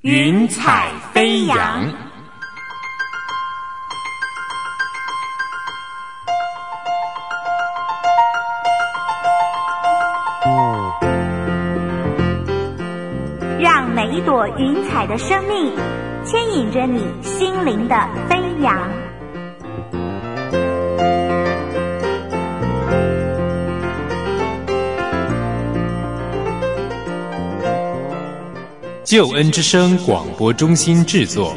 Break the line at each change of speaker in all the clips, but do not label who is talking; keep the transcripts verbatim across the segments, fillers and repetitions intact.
云彩飞扬。
让每一朵云彩的生命牵引着你心灵的飞扬。
救恩之声广播中心制作。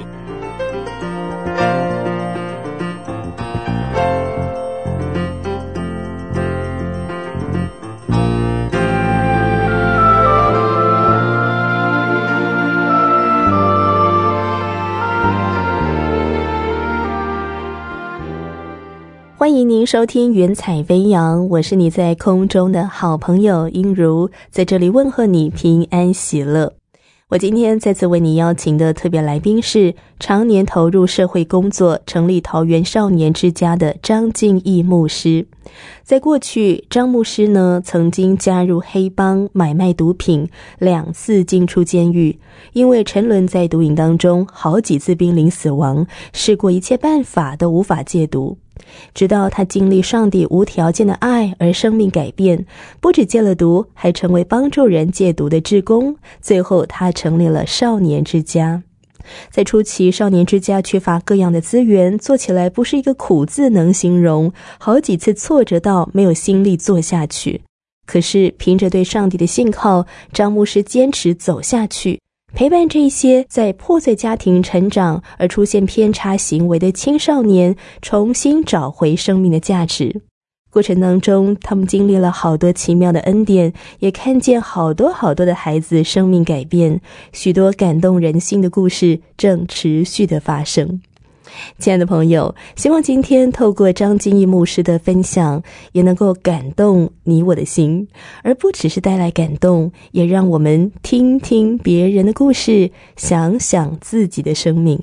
欢迎您收听云彩飞扬，我是你在空中的好朋友英如，在这里问候你平安喜乐。我今天再次为你邀请的特别来宾是常年投入社会工作，成立桃园少年之家的张敬义牧师。在过去，张牧师呢曾经加入黑帮，买卖毒品，两次进出监狱，因为沉沦在毒瘾当中，好几次濒临死亡，试过一切办法都无法戒毒。直到他经历上帝无条件的爱而生命改变，不只戒了毒，还成为帮助人戒毒的志工，最后他成立了少年之家。在初期，少年之家缺乏各样的资源，做起来不是一个苦字能形容，好几次挫折到没有心力做下去。可是凭着对上帝的信靠，张牧师坚持走下去，陪伴这些在破碎家庭成长而出现偏差行为的青少年，重新找回生命的价值。过程当中，他们经历了好多奇妙的恩典，也看见好多好多的孩子生命改变，许多感动人心的故事正持续的发生。亲爱的朋友，希望今天透过张敬义牧师的分享，也能够感动你我的心，而不只是带来感动，也让我们听听别人的故事，想想自己的生命。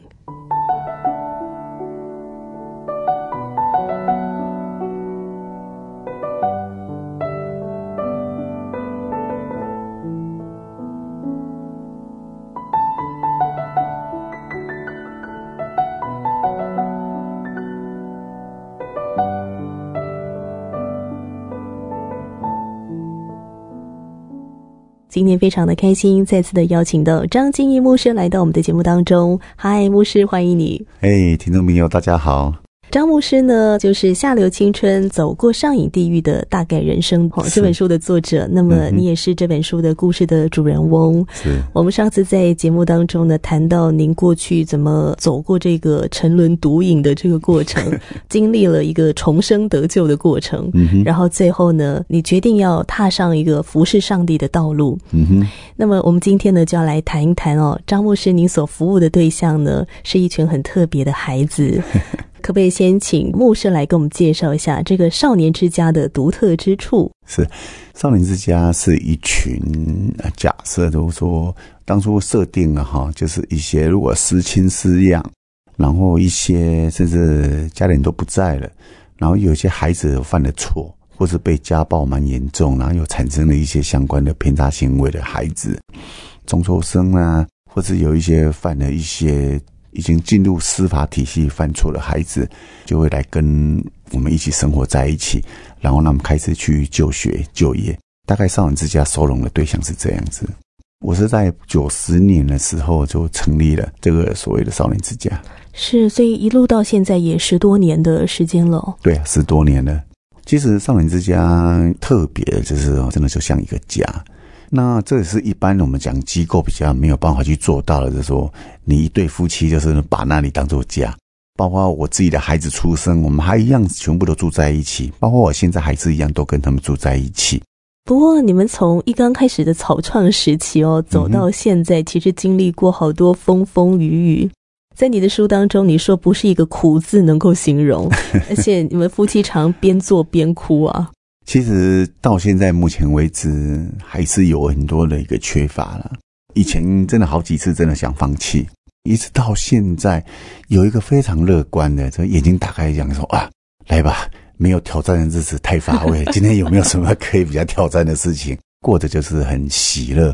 今天非常的开心，再次的邀请到张敬义牧师来到我们的节目当中。嗨，牧师，欢迎你。
嘿，听众朋友大家好。
张牧师呢，就是下流青春走过上瘾地狱的大概人生、哦、这本书的作者，那么你也是这本书的故事的主人翁。是我们上次在节目当中呢，谈到您过去怎么走过这个沉沦毒瘾的这个过程经历了一个重生得救的过程、嗯、然后最后呢，你决定要踏上一个服侍上帝的道路。嗯哼，那么我们今天呢，就要来谈一谈哦，张牧师您所服务的对象呢，是一群很特别的孩子可不可以先请牧师来跟我们介绍一下这个少年之家的独特之处？
是，少年之家是一群假设都说当初设定了哈，就是一些如果失亲失养，然后一些甚至家人都不在了，然后有些孩子犯了错，或是被家暴蛮严重，然后又产生了一些相关的偏差行为的孩子，中辍生啊，或是有一些犯了一些已经进入司法体系犯错的孩子，就会来跟我们一起生活在一起，然后他们开始去就学就业。大概少年之家收容的对象是这样子。我是在九十年的时候就成立了这个所谓的少年之家。
是，所以一路到现在也十多年的时间了。
对啊，十多年了。其实少年之家特别就是真的就像一个家。那这也是一般我们讲机构比较没有办法去做到的，就是说你一对夫妻就是把那里当作家，包括我自己的孩子出生，我们还一样全部都住在一起，包括我现在还是一样都跟他们住在一起。
不过你们从一刚开始的草创时期哦，走到现在、嗯、其实经历过好多风风雨雨。在你的书当中你说不是一个苦字能够形容而且你们夫妻常边做边哭啊。
其实到现在目前为止还是有很多的一个缺乏了，以前真的好几次真的想放弃，一直到现在有一个非常乐观的，这眼睛打开讲说啊，来吧，没有挑战的日子太乏味今天有没有什么可以比较挑战的事情，过着就是很喜乐。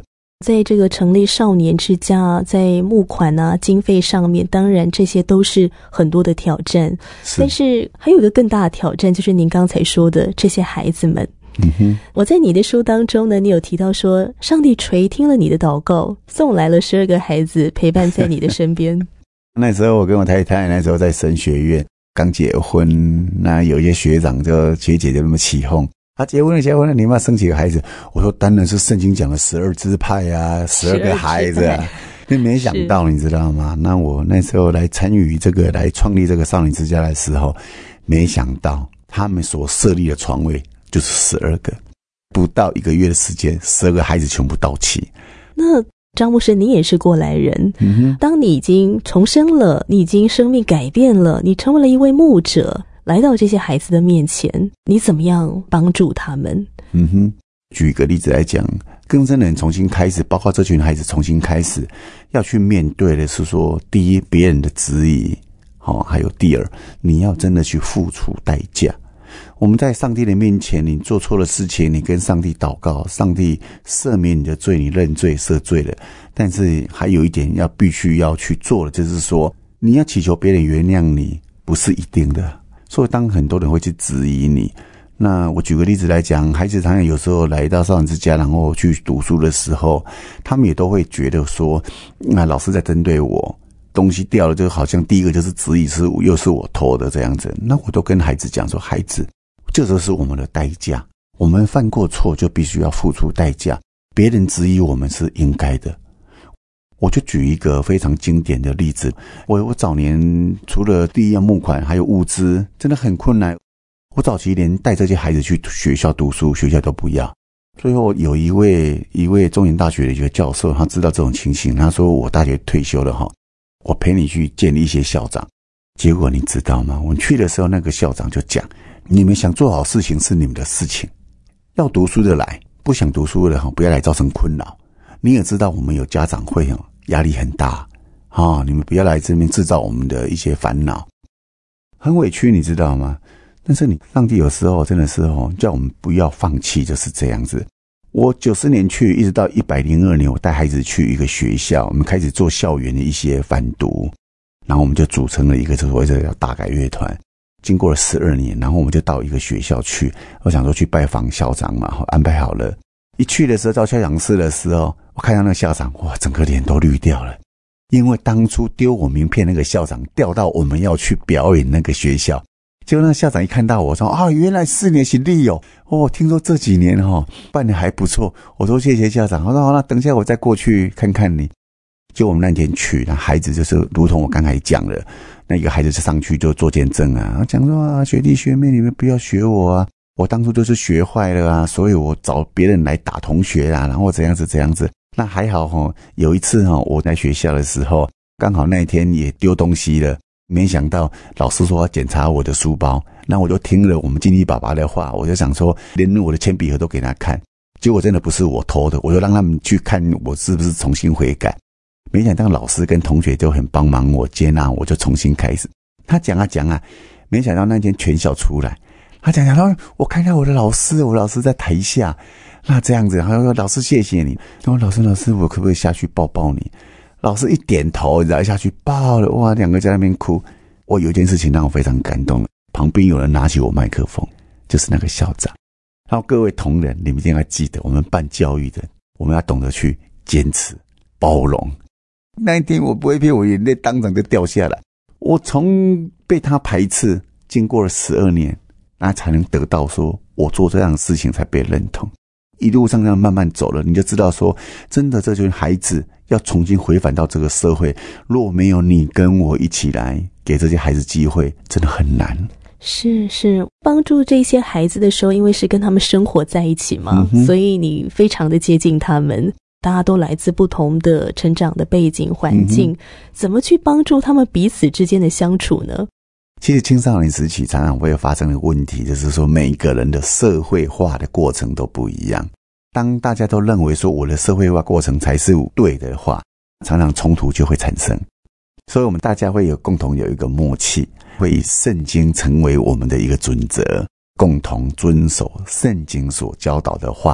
在这个成立少年之家，在募款啊经费上面，当然这些都是很多的挑战，是但是还有一个更大的挑战，就是您刚才说的这些孩子们。
嗯哼，
我在你的书当中呢，你有提到说上帝垂听了你的祷告，送来了十二个孩子陪伴在你的身边。
那时候我跟我太太那时候在神学院刚结婚，那有一些学长就学姐就那么起哄，他、啊、结婚了结婚了，你们要生几个孩子？我说当然是圣经讲的十二支派啊，十二个孩子啊。那没想到你知道吗？那我那时候来参与这个来创立这个少年之家的时候，没想到他们所设立的床位就是十二个，不到一个月的时间，十二个孩子全部到齐。
那张牧师，你也是过来人，嗯哼，当你已经重生了，你已经生命改变了，你成为了一位牧者，来到这些孩子的面前，你怎么样帮助他们？
嗯哼，举一个例子来讲，更生人重新开始，包括这群孩子重新开始，要去面对的是说，第一，别人的质疑，哦，还有第二，你要真的去付出代价。我们在上帝的面前，你做错了事情，你跟上帝祷告，上帝赦免你的罪，你认罪赦罪了。但是还有一点要必须要去做的，就是说你要祈求别人原谅你，不是一定的。所以当很多人会去质疑你，那我举个例子来讲，孩子常常有时候来到少年之家，然后去读书的时候，他们也都会觉得说，那老师在针对我，东西掉了就好像第一个就是质疑是又是我偷的这样子。那我都跟孩子讲说，孩子，这就是我们的代价，我们犯过错就必须要付出代价，别人质疑我们是应该的。我就举一个非常经典的例子，我我早年除了第一要募款，还有物资，真的很困难。我早期连带这些孩子去学校读书，学校都不要。最后有一位一位中原大学的一个教授，他知道这种情形，他说我大学退休了哈，我陪你去见一些校长。结果你知道吗？我们去的时候，那个校长就讲，你们想做好事情是你们的事情，要读书的来，不想读书的不要来造成困扰。你也知道我们有家长会，压力很大啊，你们不要来这边制造我们的一些烦恼，很委屈，你知道吗？但是你上帝有时候真的是哦，叫我们不要放弃，就是这样子。我九十年去，一直到一百零二年，我带孩子去一个学校，我们开始做校园的一些反读，然后我们就组成了一个所谓的叫大改乐团。经过了十二年，然后我们就到一个学校去，我想说去拜访校长嘛，安排好了。一去的时候到校长室的时候，我看到那个校长，哇，整个脸都绿掉了，因为当初丢我名片那个校长调到我们要去表演那个学校。结果那校长一看到我说啊，原来四年行李有哦，听说这几年哦办得还不错。我说谢谢校长，我说好，那等一下我再过去看看你。就我们那天去，那孩子就是如同我刚才讲的，那一个孩子就上去就做见证啊，讲说啊，学弟学妹你们不要学我啊，我当初就是学坏了啊，所以我找别人来打同学啊，然后怎样子怎样子。那还好齁，有一次齁，我在学校的时候，刚好那一天也丢东西了。没想到老师说要检查我的书包，那我就听了我们经理爸爸的话，我就想说连我的铅笔盒都给他看，结果真的不是我偷的，我就让他们去看我是不是重新悔改。没想到老师跟同学都很帮忙我，接纳我，就重新开始。他讲啊讲啊，没想到那天全校出来，他讲讲到我看到我的老师，我老师在台下，那这样子，他说老师谢谢你，然后老师老师我可不可以下去抱抱你？老师一点头，然后下去抱了，哇，两个在那边哭。我有一件事情让我非常感动，旁边有人拿起我麦克风，就是那个校长。然后各位同仁，你们一定要记得，我们办教育的，我们要懂得去坚持、包容。那一天我不会骗，我眼泪当场就掉下来。我从被他排斥，经过了十二年，那才能得到说我做这样的事情才被认同。一路上这样慢慢走了，你就知道说，真的这群孩子要重新回返到这个社会，若没有你跟我一起来给这些孩子机会，真的很难。
是是，帮助这些孩子的时候，因为是跟他们生活在一起嘛，嗯、所以你非常的接近他们，大家都来自不同的成长的背景环境、嗯、怎么去帮助他们彼此之间的相处呢？
其实青少年时期常常会发生的问题，就是说每一个人的社会化的过程都不一样。当大家都认为说我的社会化过程才是对的话，常常冲突就会产生。所以我们大家会有共同有一个默契，会以圣经成为我们的一个准则，共同遵守圣经所教导的话，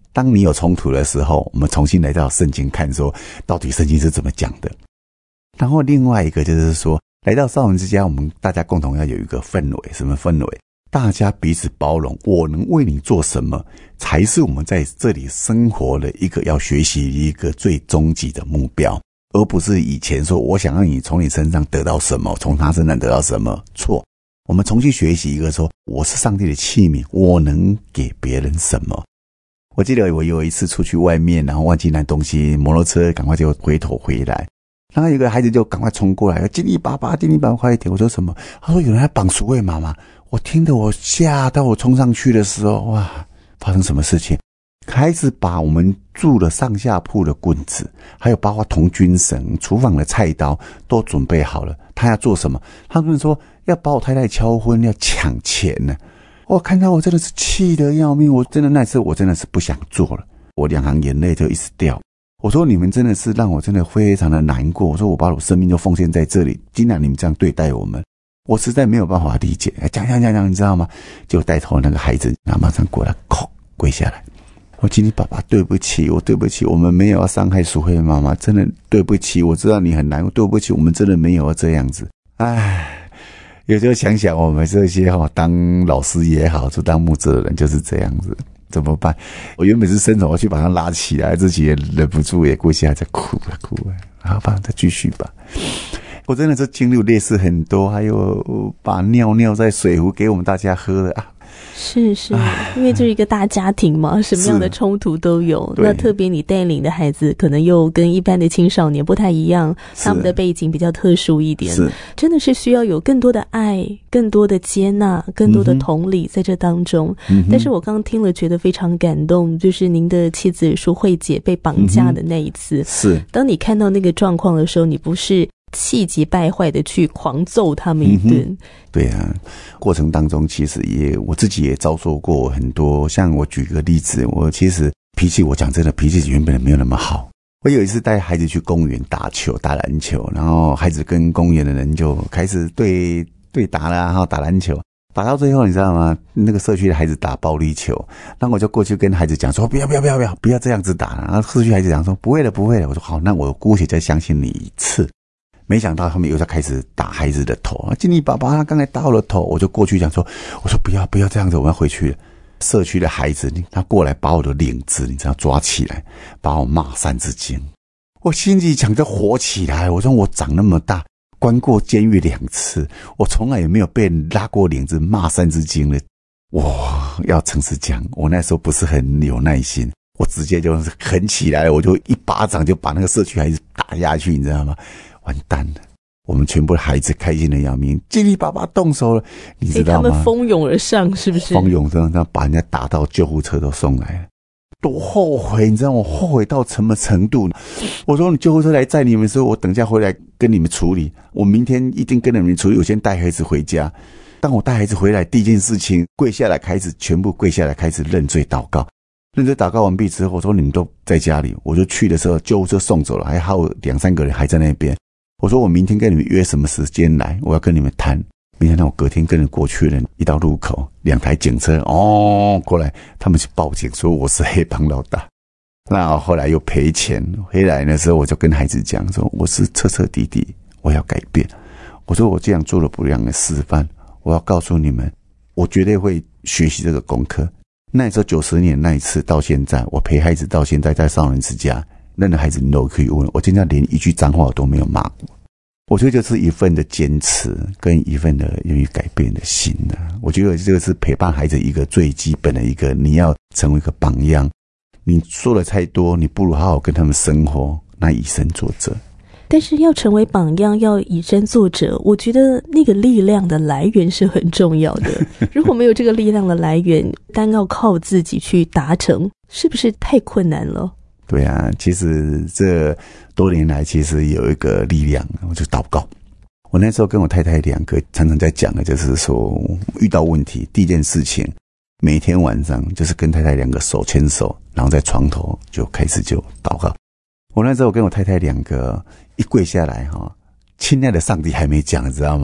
当你有冲突的时候，我们重新来到圣经看说，到底圣经是怎么讲的。然后另外一个就是说，来到少年之家，我们大家共同要有一个氛围，什么氛围？大家彼此包容，我能为你做什么，才是我们在这里生活的一个要学习一个最终极的目标，而不是以前说我想让你从你身上得到什么，从他身上得到什么。错，我们重新学习一个说，我是上帝的器皿，我能给别人什么。我记得我有一次出去外面，然后忘记拿东西，摩托车赶快就回头回来，然后有个孩子就赶快冲过来，经理爸爸，经理爸爸快一点。我说什么？他说有人在绑鼠尾妈妈。我听得我吓到，我冲上去的时候，哇，发生什么事情？开始把我们住的上下铺的棍子，还有包括童军绳、厨房的菜刀都准备好了。他要做什么？他们说要把我太太敲昏，要抢钱呢。我看到我真的是气得要命，我真的那次我真的是不想做了，我两行眼泪就一直掉。我说你们真的是让我真的非常的难过。我说我把我生命都奉献在这里，竟然你们这样对待我们。我实在没有办法理解，讲讲讲讲，你知道吗？就带头那个孩子，然后马上过来，叩跪下来。我经理爸爸，对不起，我对不起，我们没有要伤害淑慧妈妈，真的对不起，我知道你很难过，对不起，我们真的没有要这样子。唉，有时候想想，我们这些哈、哦，当老师也好，就当牧者的人就是这样子，怎么办？我原本是伸手去把他拉起来，自己也忍不住也跪下来在哭了哭了，好吧，再继续吧。我真的是经历类似很多，还有把尿尿在水壶给我们大家喝的啊。
是是，因为这是一个大家庭嘛，什么样的冲突都有。那特别你带领的孩子可能又跟一般的青少年不太一样，他们的背景比较特殊一点，是真的是需要有更多的爱，更多的接纳，更多的同理在这当中、嗯、但是我刚刚听了觉得非常感动，就是您的妻子淑慧姐被绑架的那一次、嗯、是当你看到那个状况的时候，你不是气急败坏的去狂揍他们一顿、嗯、
对啊，过程当中其实也我自己也遭受过很多，像我举个例子，我其实脾气，我讲真的脾气原本没有那么好。我有一次带孩子去公园打球打篮球，然后孩子跟公园的人就开始对对打了，然后打篮球打到最后你知道吗，那个社区的孩子打暴力球，那我就过去跟孩子讲说不要不要不要不要不要这样子打，然后社区孩子讲说不会了不会了，我说好，那我姑且再相信你一次。没想到他们又在开始打孩子的头，经理爸爸他刚才打我的头，我就过去讲说，我说不要不要这样子，我要回去了。社区的孩子他过来把我的领子你知道抓起来，把我骂三字经。我心里讲着火起来，我说我长那么大关过监狱两次，我从来也没有被人拉过领子骂三字经的。我要诚实讲，我那时候不是很有耐心，我直接就狠起来了，我就一巴掌就把那个社区孩子打下去，你知道吗？完蛋了，我们全部的孩子开心的要命，经理爸爸动手了，你知道吗？
他们蜂拥而上，是不是？
蜂拥而上，把人家打到救护车都送来了，多后悔！你知道我后悔到什么程度？我说你救护车来载你们的时候，我等一下回来跟你们处理，我明天一定跟你们处理。我先带孩子回家，当我带孩子回来，第一件事情跪下来，开始全部跪下来，开始认罪祷告。认罪祷告完毕之后，我说你们都在家里，我就去的时候，救护车送走了，还有两三个人还在那边。我说我明天跟你们约什么时间来，我要跟你们谈。明天让我隔天跟着过去了，一到路口，两台警车哦过来，他们去报警说我是黑帮老大。那后来又赔钱，回来的时候我就跟孩子讲说，我是彻彻底底我要改变。我说我这样做了不良的示范，我要告诉你们，我绝对会学习这个功课。那时候九十年那一次到现在，我陪孩子到现在在少年之家，任何孩子你都可以问，我现在连一句脏话我都没有骂过。我觉得就是一份的坚持跟一份的愿意改变的心啊。我觉得这个是陪伴孩子一个最基本的一个，你要成为一个榜样。你说的太多，你不如好好跟他们生活，那以身作则。
但是要成为榜样，要以身作则，我觉得那个力量的来源是很重要的。如果没有这个力量的来源，单要靠自己去达成，是不是太困难了？
对啊，其实这多年来其实有一个力量，我就祷告。我那时候跟我太太两个常常在讲的就是说，遇到问题第一件事情，每天晚上就是跟太太两个手牵手，然后在床头就开始就祷告。我那时候跟我太太两个一跪下来哈，亲爱的上帝还没讲，知道吗？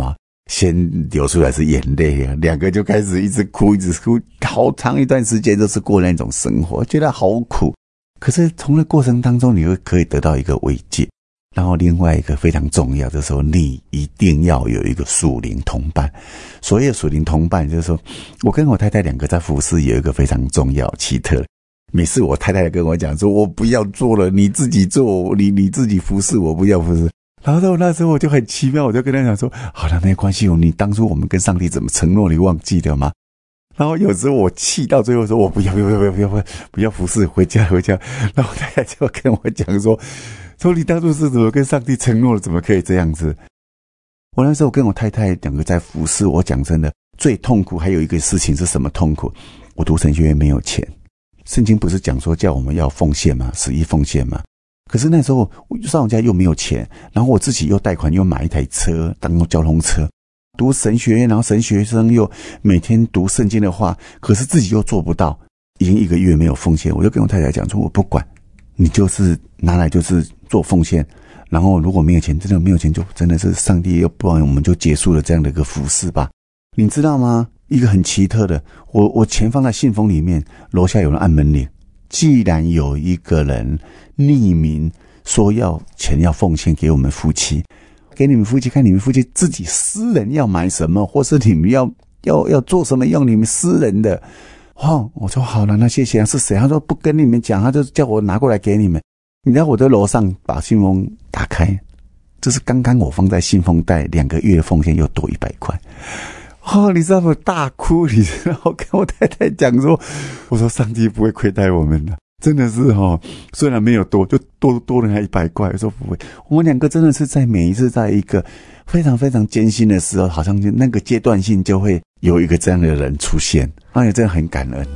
先流出来是眼泪啊，两个就开始一直哭一直哭，好长一段时间都是过那种生活，觉得好苦。可是从那过程当中你会可以得到一个慰藉。然后另外一个非常重要就是说，你一定要有一个属灵同伴。所谓的属灵同伴就是说，我跟我太太两个在服事有一个非常重要奇特的，每次我太太跟我讲说，我不要做了，你自己做，你你自己服事，我不要服事。然后那时候我就很奇妙，我就跟他讲说，好了，没关系，你当初我们跟上帝怎么承诺，你忘记了吗？然后有时候我气到最后说，我不要不要不要不要不要不要服事，回家回家。然后太太就跟我讲说，说你当初是怎么跟上帝承诺的，怎么可以这样子？我那时候跟我太太两个在服事，我讲真的，最痛苦还有一个事情是什么痛苦？我读神学院没有钱，圣经不是讲说叫我们要奉献吗？十一奉献吗？可是那时候上我家又没有钱，然后我自己又贷款又买一台车当交通车，读神学院，然后神学生又每天读圣经的话，可是自己又做不到，已经一个月没有奉献。我就跟我太太讲说，我不管，你就是拿来就是做奉献，然后如果没有钱，真的没有钱，就真的是上帝，要不然我们就结束了这样的一个服事吧。你知道吗？一个很奇特的，我我钱放在信封里面，楼下有人按门铃，既然有一个人匿名说要钱要奉献给我们夫妻，给你们夫妻看，你们夫妻自己私人要买什么，或是你们要要要做什么用你们私人的。哦，我说好了，那谢谢啊。是谁？他说不跟你们讲，他就叫我拿过来给你们。你知道我在楼上把信封打开，这是刚刚我放在信封袋两个月的奉献又多一百块。哦，你知道我大哭，你知道我跟我太太讲说，我说上帝不会亏待我们的，真的是哦，虽然没有多，就多多了他一百块。我说不会，我们两个真的是在每一次在一个非常非常艰辛的时候，好像就那个阶段性就会有一个这样的人出现，而且真的很感恩。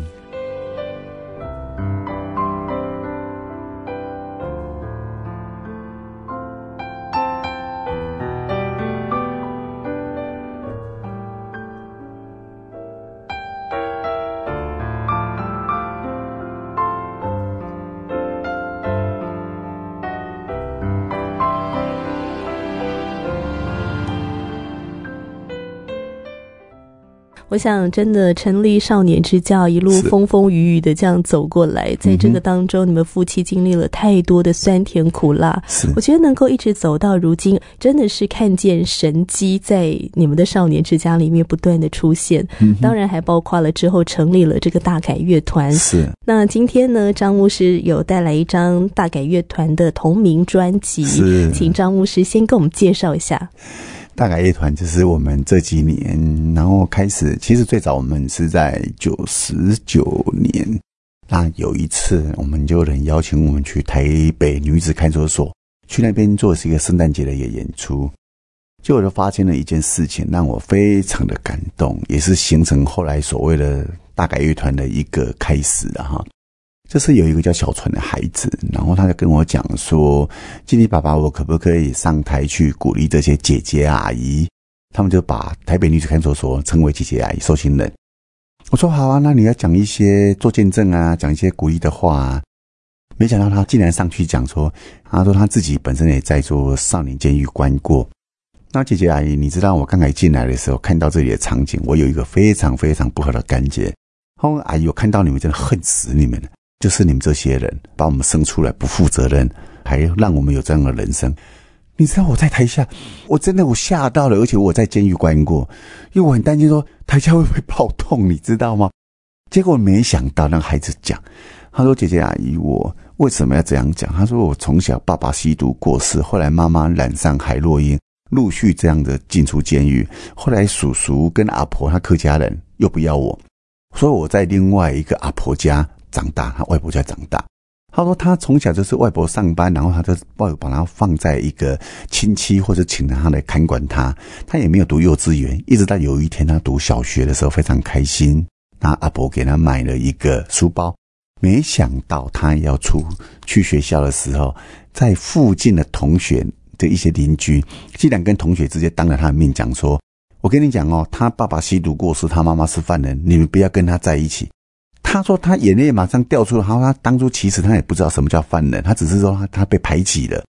我想真的成立少年之家一路风风雨雨的这样走过来，在这个当中你们夫妻经历了太多的酸甜苦辣，我觉得能够一直走到如今，真的是看见神迹在你们的少年之家里面不断的出现、嗯、当然还包括了之后成立了这个大改乐团。
是，
那今天呢，张牧师有带来一张大改乐团的同名专辑，请张牧师先跟我们介绍一下。
大改乐团就是我们这几年，然后开始，其实最早我们是在九十九年，那有一次我们就有人邀请我们去台北女子看守所，去那边做是一个圣诞节的一个演出，就我就发现了一件事情，让我非常的感动，也是形成后来所谓的大改乐团的一个开始了哈。就是有一个叫小川的孩子，然后他就跟我讲说，经理爸爸，我可不可以上台去鼓励这些姐姐阿姨，他们就把台北女子看守所称为姐姐阿姨受刑人。我说好啊，那你要讲一些做见证啊，讲一些鼓励的话啊。没想到他竟然上去讲说，他说他自己本身也在做少年监狱关过。那姐姐阿姨，你知道我刚才进来的时候看到这里的场景，我有一个非常非常不好的感觉。他说阿姨，我看到你们真的恨死你们了，就是你们这些人把我们生出来不负责任，还让我们有这样的人生。你知道我在台下，我真的我吓到了，而且我在监狱关过，因为我很担心说台下会不会爆痛，你知道吗？结果没想到那个孩子讲，他说姐姐阿姨，我为什么要这样讲？他说我从小爸爸吸毒过世，后来妈妈染上海洛因，陆续这样的进出监狱，后来叔叔跟阿婆他客家人又不要我，所以我在另外一个阿婆家长大，他外婆家长大。他说他从小就是外婆上班，然后他就外婆把他放在一个亲戚或者请他来看管他，他也没有读幼稚园，一直到有一天他读小学的时候非常开心，那阿婆给他买了一个书包，没想到他要出去学校的时候，在附近的同学的一些邻居竟然跟同学直接当着他的面讲说，我跟你讲哦，他爸爸吸毒过世，他妈妈是犯人，你们不要跟他在一起。他说他眼泪马上掉出来，他说他当初其实他也不知道什么叫犯人，他只是说他他被排挤了。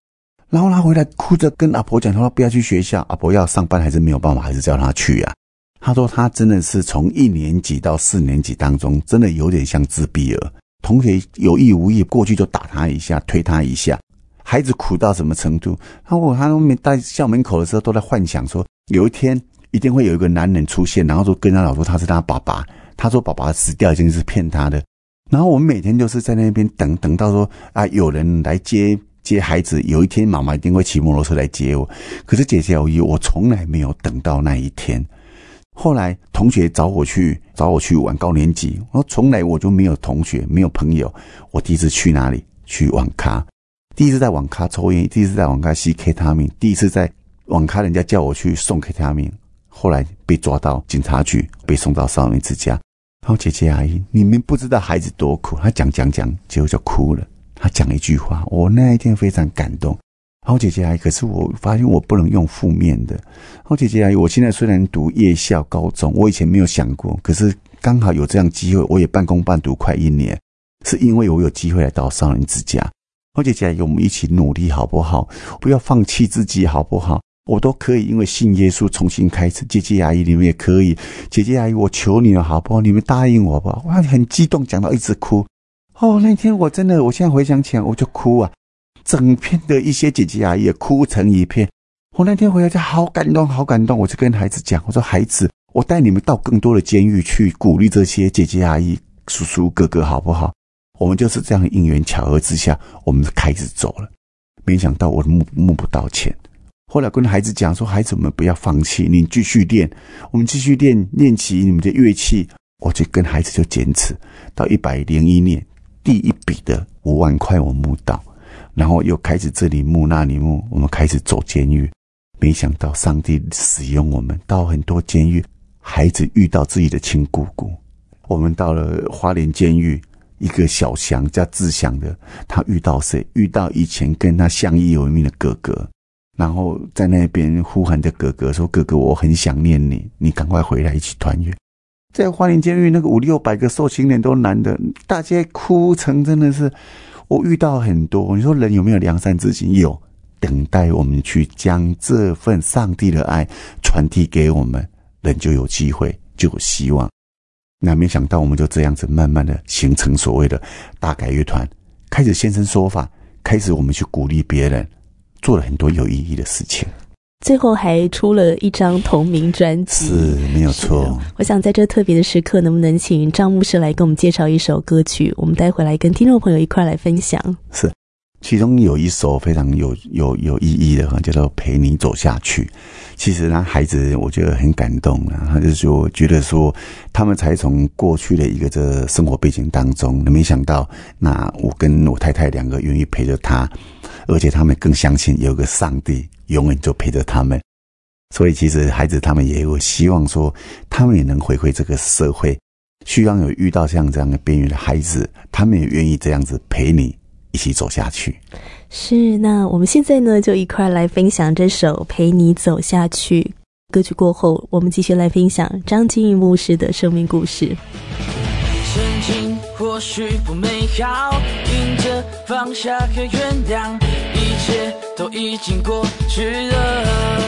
然后他回来哭着跟阿婆讲，他说不要去学校，阿婆要上班还是没有办法，还是叫他去啊。他说他真的是从一年级到四年级当中，真的有点像自闭儿，同学有意无意过去就打他一下，推他一下，孩子苦到什么程度？他说他们在校门口的时候都在幻想说，有一天一定会有一个男人出现，然后就跟他老说他是他爸爸，他说爸爸死掉已经是骗他的。然后我们每天就是在那边等，等到说啊有人来接接孩子，有一天妈妈一定会骑摩托车来接我。可是姐姐有一，我从来没有等到那一天。后来同学找我去找我去玩高年级，我从来我就没有同学没有朋友。我第一次去哪里？去网咖，第一次在网咖抽烟，第一次在网咖吸 K 他命，第一次在网咖人家叫我去送 K 他命，后来被抓到警察局，被送到少年之家。然后姐姐阿姨，你们不知道孩子多苦。他讲讲讲，结果就哭了。他讲了一句话，我那一天非常感动。然后姐姐阿姨，可是我发现我不能用负面的。然后姐姐阿姨，我现在虽然读夜校高中，我以前没有想过，可是刚好有这样机会，我也半工半读快一年，是因为我有机会来到少年之家。然后姐姐阿姨，我们一起努力好不好？不要放弃自己好不好？我都可以因为信耶稣重新开始。姐姐阿姨，你们也可以。姐姐阿姨，我求你了好不好？你们答应我好不好？哇，很激动，讲到一直哭。哦，那天我真的，我现在回想起来我就哭啊。整片的一些姐姐阿姨也哭成一片。我那天回来就好感动好感动，我就跟孩子讲，我说孩子，我带你们到更多的监狱去鼓励这些姐姐阿姨叔叔哥哥好不好？我们就是这样因缘巧合之下，我们开始走了。没想到我募募不到钱。后来跟孩子讲说，孩子们不要放弃，你继续练，我们继续练练习你们的乐器。我就跟孩子就坚持到一百零一年，第一笔的五万块我募到，然后又开始这里募那里募，我们开始走监狱。没想到上帝使用我们到很多监狱，孩子遇到自己的亲姑姑。我们到了花莲监狱，一个小祥叫志祥的，他遇到谁？遇到以前跟他相依为命的哥哥，然后在那边呼喊着哥哥说，哥哥我很想念你，你赶快回来一起团圆。在花莲监狱那个五六百个受刑人都男的，大家哭成真的是，我遇到很多。你说人有没有良善之心？有，等待我们去将这份上帝的爱传递给我们，人就有机会，就有希望。那没想到我们就这样子慢慢的形成所谓的大改乐团，开始现身说法，开始我们去鼓励别人，做了很多有意义的事情。
最后还出了一张同名专辑，
是没有错。
我想在这特别的时刻，能不能请张牧师来给我们介绍一首歌曲，我们待会来跟听众朋友一块来分享。
是，其中有一首非常有有有意义的，叫做《陪你走下去》。其实呢，孩子我觉得很感动啊，他就说觉得说他们才从过去的一个这生活背景当中，没想到那我跟我太太两个愿意陪着他，而且他们更相信有个上帝永远就陪着他们。所以其实孩子他们也有希望说，他们也能回馈这个社会，希望有遇到像这样的边缘的孩子，他们也愿意这样子陪你一起走下去。
是，那我们现在呢就一块来分享这首《陪你走下去》歌曲。过后我们继续来分享张金义牧师的生命故事。
曾经或许不美好，迎着放下和原谅，一切都已经过去了。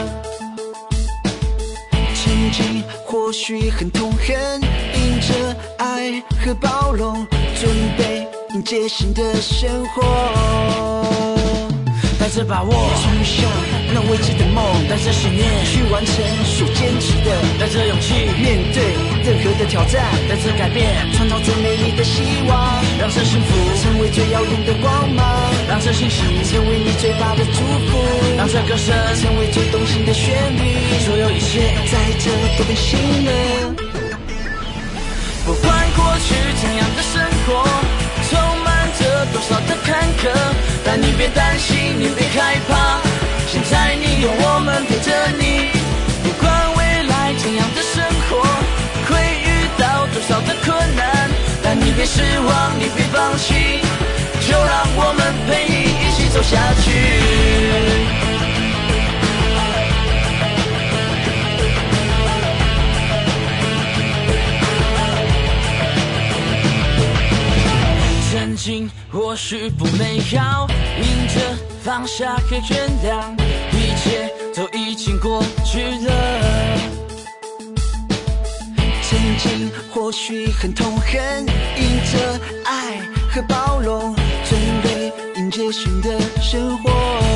曾经或许很痛恨，迎着爱和包容，准备迎接新的生活。
带着把握
冲向那未知的梦，
带着信念
去完成所坚持的，
带着勇气
面对任何的挑战，
带着改变
创造最美丽的希望，
让这幸福
成为最耀眼的光芒，
让这信息
成为你最大的祝福，
让这歌声
成为最动心的旋律，
所有一切
在这都变新了。
不管过去怎样的生活，充满着多少的坎坷，但你别担心，你别害怕，现在你有我们陪着你。不管未来怎样的生活，会遇到多少的困难，但你别失望，你别放弃，就让我们陪你一起走下去。曾经或许不美好，迎着放放下可原谅，一切都已经过去了。
曾经或许很痛恨，迎着爱和包容，准备迎接新的生活。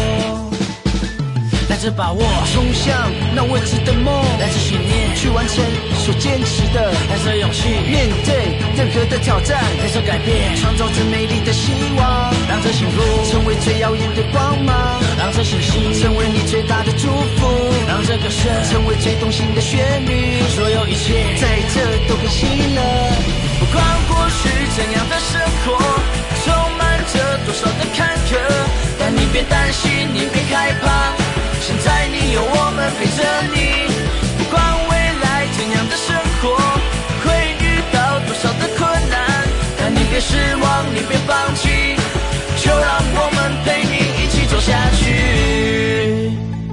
带着把握
冲向那未知的梦，
带着信念
去完成所坚持的，
带着勇气
面对任何的挑战，
带着改变
创造着美丽的希望，
让这幸福
成为最耀眼的光芒，
让这信心
成为你最大的祝福，
让这歌声
成为最动心的旋律，
所有一切
在这都更新了。
不管过去怎样的生活，充满着多少的坎坷，但你别担心，你别害怕，现在你有我们陪着你。不管未来怎样的生活，会遇到多少的困难，但你别失望，你别放弃，就让我们陪你一起走下去。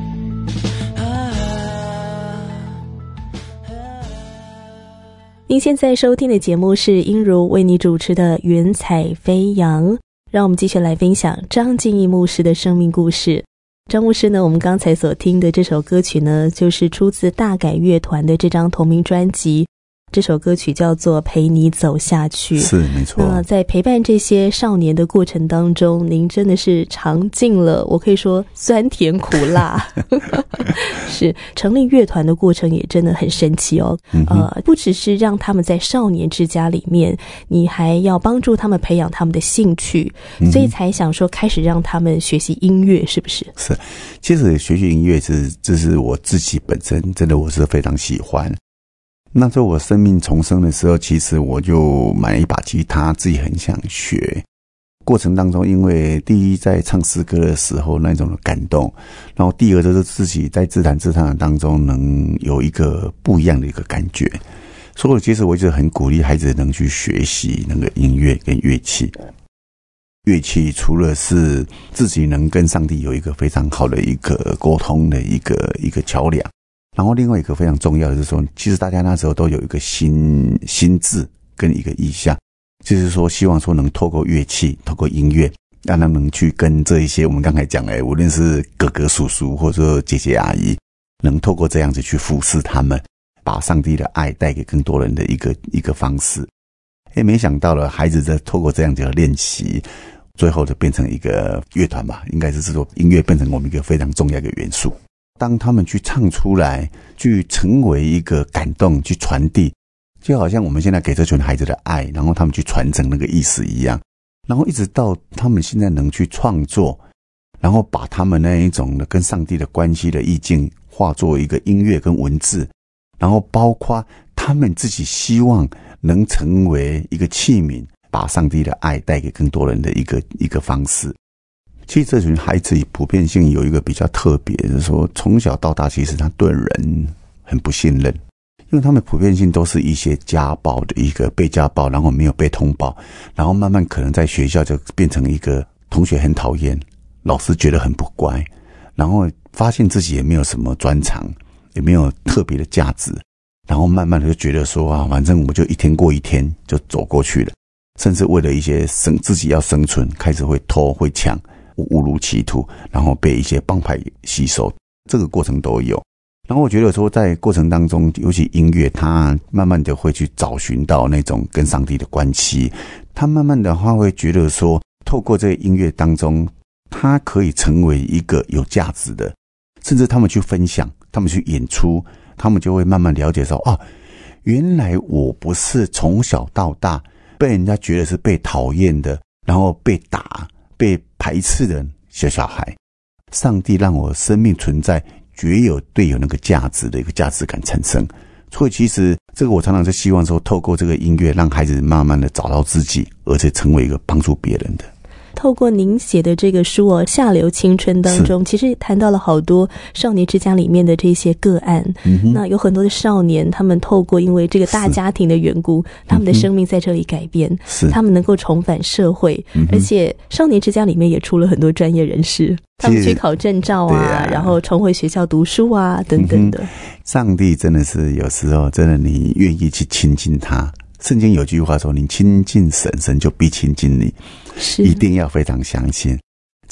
您现在收听的节目是英如为你主持的云彩飞扬，让我们继续来分享张敬义牧师的生命故事。张牧师呢，我们刚才所听的这首歌曲呢，就是出自大改乐团的这张同名专辑，这首歌曲叫做《陪你走下去》。
是没错。
那在陪伴这些少年的过程当中，您真的是尝尽了，我可以说酸甜苦辣。是成立乐团的过程也真的很神奇哦。嗯、呃，不只是让他们在少年之家里面，你还要帮助他们培养他们的兴趣，嗯、所以才想说开始让他们学习音乐，是不是？
是，其实学习音乐是这是我自己本身真的我是非常喜欢。那时候我生命重生的时候，其实我就买了一把吉他，自己很想学。过程当中，因为第一在唱诗歌的时候那种的感动，然后第二就是自己在自弹自唱的当中能有一个不一样的一个感觉。所以其实我一直很鼓励孩子能去学习那个音乐跟乐器。乐器除了是自己能跟上帝有一个非常好的一个沟通的一个一个桥梁，然后另外一个非常重要的是说，其实大家那时候都有一个心心智跟一个意向，就是说希望说能透过乐器透过音乐让他们能去跟这一些我们刚才讲的无论是哥哥叔叔或者说姐姐阿姨，能透过这样子去服侍他们，把上帝的爱带给更多人的一个一个方式。诶，没想到了孩子在透过这样子的练习，最后就变成一个乐团吧，应该是说音乐变成我们一个非常重要的元素。当他们去唱出来，去成为一个感动，去传递，就好像我们现在给这群孩子的爱，然后他们去传承那个意思一样，然后一直到他们现在能去创作，然后把他们那一种的跟上帝的关系的意境化作一个音乐跟文字，然后包括他们自己希望能成为一个器皿，把上帝的爱带给更多人的一个一个方式。其实这群孩子普遍性有一个比较特别的，就是说从小到大其实他对人很不信任，因为他们普遍性都是一些家暴的一个被家暴，然后没有被通报，然后慢慢可能在学校就变成一个同学很讨厌，老师觉得很不乖，然后发现自己也没有什么专长，也没有特别的价值，然后慢慢的就觉得说啊，反正我就一天过一天就走过去了，甚至为了一些生自己要生存，开始会偷会抢，误入歧途，然后被一些帮派吸收，这个过程都有。然后我觉得说在过程当中，尤其音乐它慢慢的会去找寻到那种跟上帝的关系，他慢慢的话会觉得说透过这个音乐当中，它可以成为一个有价值的，甚至他们去分享，他们去演出，他们就会慢慢了解说哦，原来我不是从小到大被人家觉得是被讨厌的，然后被打被排斥的小小孩，上帝让我生命存在绝有对有那个价值的一个价值感产生。所以其实这个我常常是希望说透过这个音乐让孩子慢慢的找到自己，而且成为一个帮助别人的。
透过您写的这个书哦，《下流青春》当中，其实谈到了好多少年之家里面的这些个案。嗯、那有很多的少年，他们透过因为这个大家庭的缘故，他们的生命在这里改变，是他们能够重返社会，嗯、而且少年之家里面也出了很多专业人士，他们去考证照 啊, 啊，然后重回学校读书啊，等等的。嗯、
上帝真的是有时候真的，你愿意去亲近他。圣经有句话说，你亲近神，神就必亲近你，一定要非常相信。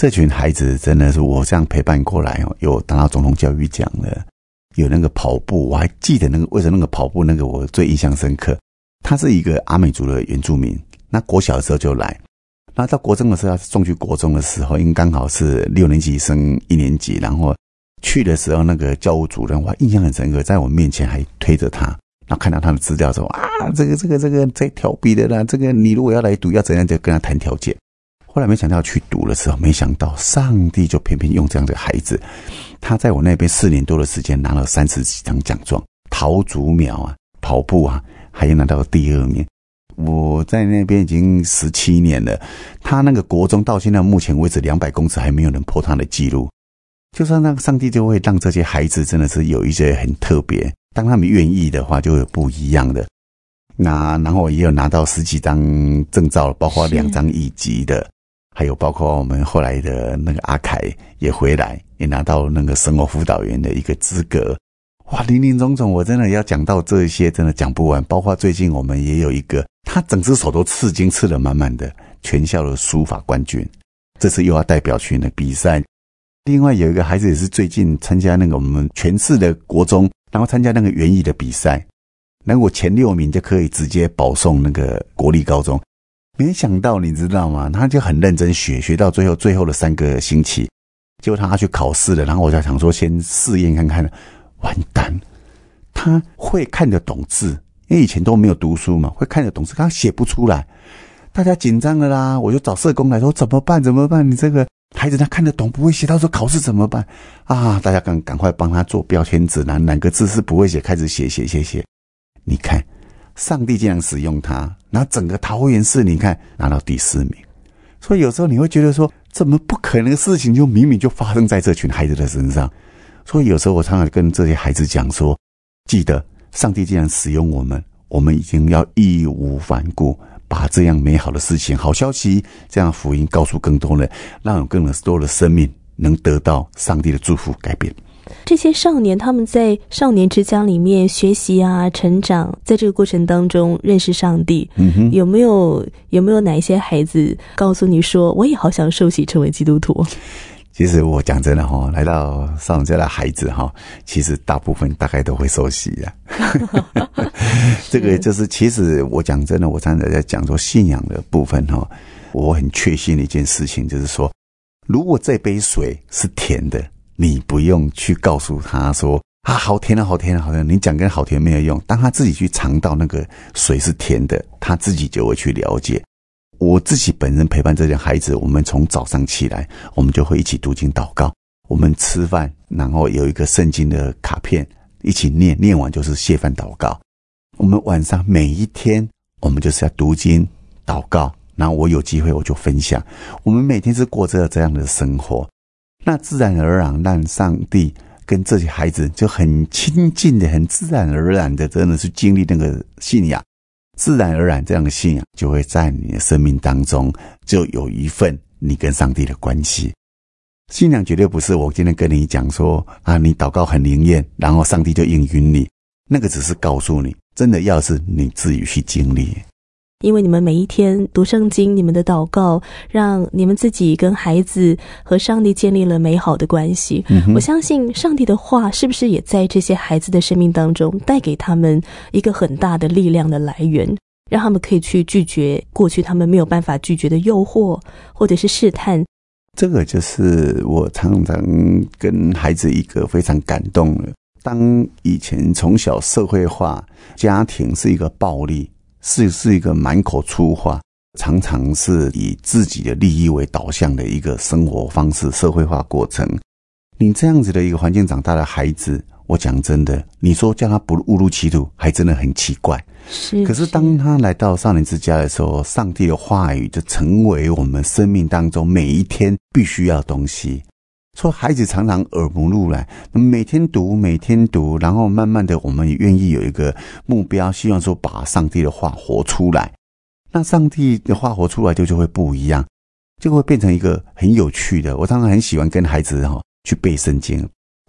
这群孩子真的是我这样陪伴过来哦，有拿到总统教育奖的，有那个跑步，我还记得那个为什么那个跑步那个我最印象深刻。他是一个阿美族的原住民，那国小的时候就来，那到国中的时候，他送去国中的时候，因为刚好是六年级升一年级，然后去的时候，那个教务主任哇，印象很深刻，在我面前还推着他，然后看到他的资料说啊，这个这个这个在调皮的啦，这个你如果要来读要怎样，就跟他谈条件。后来没想到去读的时候，没想到上帝就偏偏用这样的孩子，他在我那边四年多的时间拿了三十几张奖状，桃竹苗啊，跑步啊，还有拿到第二名。我在那边已经十七年了，他那个国中到现在目前为止两百公尺还没有人破他的记录。就算那个上帝就会让这些孩子真的是有一些很特别，当他们愿意的话就有不一样的。那然后也有拿到十几张证照，包括两张乙级的，还有包括我们后来的那个阿凯也回来，也拿到那个生活辅导员的一个资格。哇，林林总总，我真的要讲到这些真的讲不完。包括最近我们也有一个，他整只手都刺青刺得满满的，全校的书法冠军，这次又要代表去那比赛。另外有一个孩子也是最近参加那个我们全市的国中，然后参加那个园艺的比赛，然后我前六名就可以直接保送那个国立高中。没想到你知道吗？他就很认真学，学到最后最后的三个星期，结果他要去考试了，然后我就想说先试验看看。完蛋，他会看得懂字，因为以前都没有读书嘛，会看得懂字，他写不出来，大家紧张了啦，我就找社工来说怎么办怎么办，你这个孩子他看得懂不会写，到时候考试怎么办啊？大家赶赶快帮他做标签纸，哪哪个字是不会写，开始写写写写。你看上帝竟然使用他，然后整个桃园市你看拿到第四名。所以有时候你会觉得说怎么不可能的事情就明明就发生在这群孩子的身上。所以有时候我常常跟这些孩子讲说，记得上帝既然使用我们，我们已经要义无反顾，把这样美好的事情、好消息、这样福音告诉更多人，让有更多的生命能得到上帝的祝福改变。
这些少年他们在少年之家里面学习啊成长，在这个过程当中认识上帝，嗯哼，有没有有没有哪一些孩子告诉你说我也好想受洗成为基督徒？
其实我讲真的齁，来到少年家的孩子齁，其实大部分大概都会受洗啊。这个就是其实我讲真的，我常常在讲说信仰的部分齁，我很确信的一件事情就是说，如果这杯水是甜的，你不用去告诉他说啊好甜啊好甜啊好甜，你讲跟好甜没有用，当他自己去尝到那个水是甜的，他自己就会去了解。我自己本人陪伴这些孩子，我们从早上起来，我们就会一起读经祷告，我们吃饭，然后有一个圣经的卡片一起念，念完就是谢饭祷告。我们晚上每一天我们就是要读经祷告，然后我有机会我就分享，我们每天是过着这样的生活，那自然而然让上帝跟这些孩子就很亲近的，很自然而然的真的是经历那个信仰，自然而然这样的信仰就会在你的生命当中就有一份你跟上帝的关系。信仰绝对不是我今天跟你讲说啊，你祷告很灵验，然后上帝就应允你，那个只是告诉你，真的要是你自己去经历。
因为你们每一天读圣经，你们的祷告让你们自己跟孩子和上帝建立了美好的关系、嗯、我相信上帝的话是不是也在这些孩子的生命当中带给他们一个很大的力量的来源，让他们可以去拒绝过去他们没有办法拒绝的诱惑或者是试探。
这个就是我常常跟孩子一个非常感动的，当以前从小社会化家庭是一个暴力，是是一个满口粗话，常常是以自己的利益为导向的一个生活方式，社会化过程。你这样子的一个环境长大的孩子，我讲真的，你说叫他不误入歧途还真的很奇怪。
是，
可是当他来到少年之家的时候，上帝的话语就成为我们生命当中每一天必须要的东西。说孩子常常耳濡目染，每天读每天读，然后慢慢的我们也愿意有一个目标，希望说把上帝的话活出来。那上帝的话活出来就就会不一样，就会变成一个很有趣的。我常常很喜欢跟孩子、哦、去背圣经，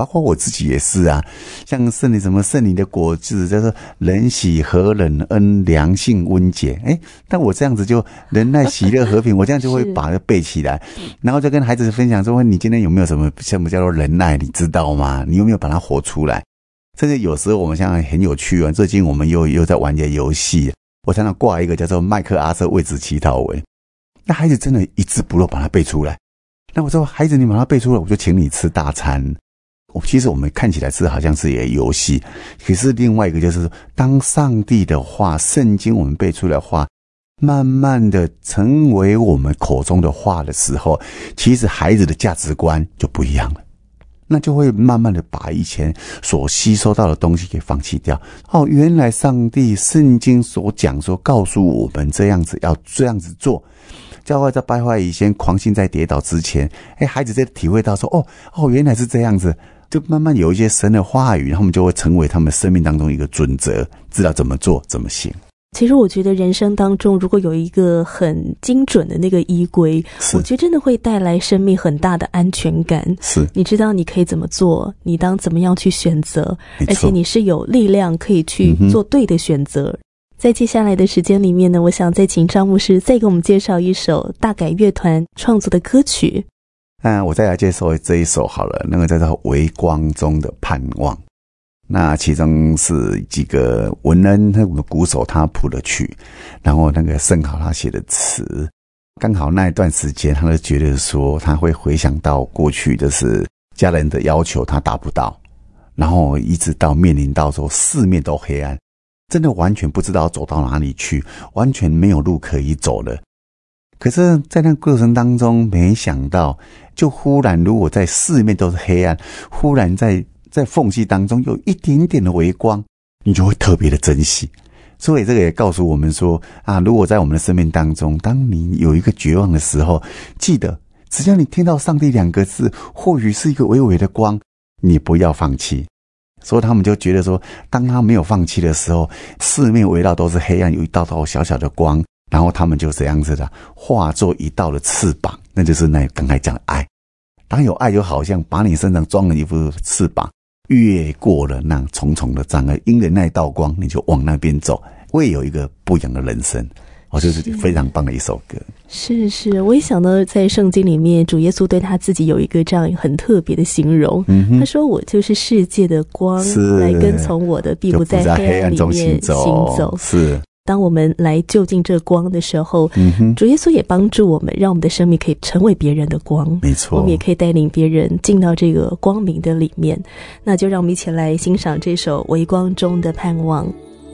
包括我自己也是啊。像圣灵什么圣灵的果子叫做仁喜和忍恩良性温洁，诶，但我这样子就仁爱喜乐和平，我这样就会把它背起来，然后就跟孩子分享说，你今天有没有什么什么叫做仁爱，你知道吗？你有没有把它活出来？甚至有时候我们现在很有趣啊，最近我们又又在玩一个游戏，我常常挂一个叫做麦克阿瑟位置祈祷文，那孩子真的一字不漏把它背出来。那我说孩子，你把它背出来，我就请你吃大餐。其实我们看起来是好像是一个游戏，可是另外一个就是当上帝的话，圣经我们背出来的话，慢慢的成为我们口中的话的时候，其实孩子的价值观就不一样了。那就会慢慢的把以前所吸收到的东西给放弃掉。哦，原来上帝圣经所讲说告诉我们这样子要这样子做。教会在败坏以前，狂信在跌倒之前，哎，孩子在体会到说，哦哦，原来是这样子，就慢慢有一些神的话语，他们就会成为他们生命当中一个准则，知道怎么做怎么行。
其实我觉得人生当中如果有一个很精准的那个依归，我觉得真的会带来生命很大的安全感。
是，
你知道你可以怎么做，你当怎么样去选择，而且你是有力量可以去做对的选择。嗯，在接下来的时间里面呢，我想再请张牧师再给我们介绍一首大改乐团创作的歌曲。
嗯，我再来介绍这一首好了，那个叫做《微光中的盼望》。那其中是几个文恩，那我们鼓手他谱的曲，然后那个盛豪他写的词，刚好那一段时间他就觉得说他会回想到过去的是家人的要求他达不到，然后一直到面临到说四面都黑暗，真的完全不知道走到哪里去，完全没有路可以走了。可是在那个过程当中，没想到就忽然如果在四面都是黑暗，忽然在在缝隙当中有一点点的微光，你就会特别的珍惜。所以这个也告诉我们说啊，如果在我们的生命当中，当你有一个绝望的时候，记得只要你听到上帝两个字，或许是一个微微的光，你不要放弃。所以他们就觉得说，当他没有放弃的时候，四面围绕都是黑暗，有一道道小小的光，然后他们就这样子的化作一道的翅膀，那就是那刚才讲的爱。当有爱，就好像把你身上装了一副翅膀，越过了那重重的障碍，因为那道光，你就往那边走，会有一个不一样的人生。哦，就是非常棒的一首歌。
是是，我也想到在圣经里面，主耶稣对他自己有一个这样很特别的形容。嗯，他说：“我就是世界的光，来跟从我的，必不在黑暗里面行走。”是。当我们来就近这光的时候，嗯，主耶稣也帮助我们，让我们的生命可以成为别人的光。没错，我们也可以带领别人进到这个光明的里面。那就让我们一起来欣赏这首《微光中的盼望》。